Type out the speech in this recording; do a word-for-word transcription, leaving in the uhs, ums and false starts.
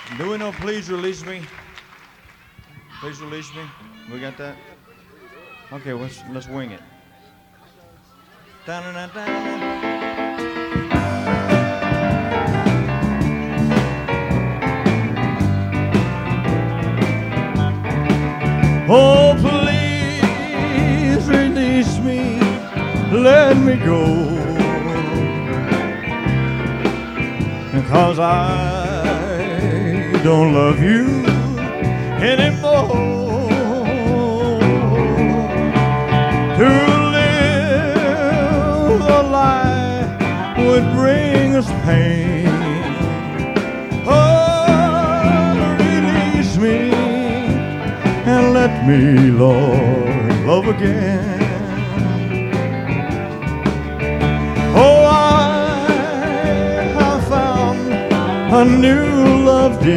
Do we know Please Release Me? Please Release Me? We got that? Okay, let's, let's wing it. Oh, please release me, let me go, because I don't love you anymore. To live a lie would bring us pain. Oh, release me and let me, Lord, love again. Oh, I have found a new love, dear.